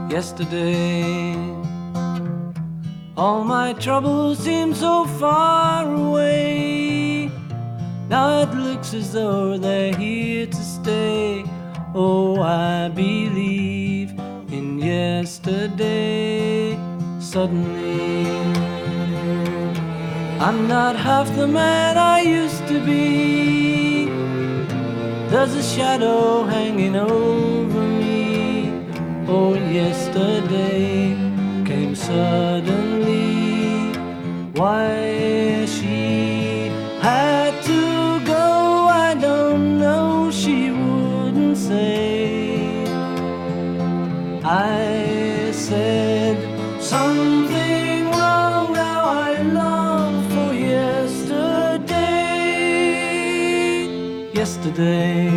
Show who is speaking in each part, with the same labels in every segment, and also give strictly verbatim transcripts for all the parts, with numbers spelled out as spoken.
Speaker 1: yesterday. All my troubles seem so far away. Now it looks as though they're here to stay. Oh, I believe in yesterday. Suddenly, I'm not half the man I used to be. There's a shadow hanging over me. Oh, yesterday came suddenly. Why she had to go, I don't know, she wouldn't say. I said something wrong, now I long for yesterday. Yesterday,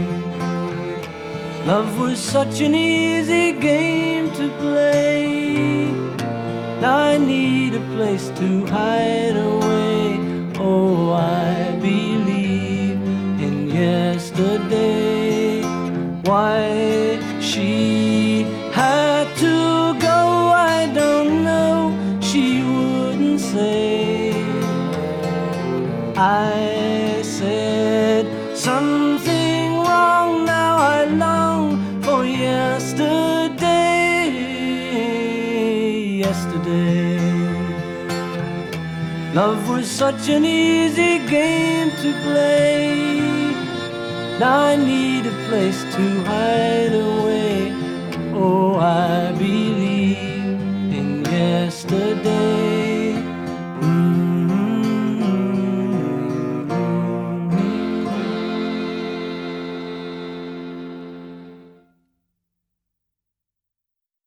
Speaker 1: love was such an easy game to play. Now I need a place to hide away. Oh, I believe in yesterday. Why she had to go, I don't know, she wouldn't say. I said something wrong, now I long for yesterday. Yesterday, love was such an easy game to play. Now I need a place to hide away.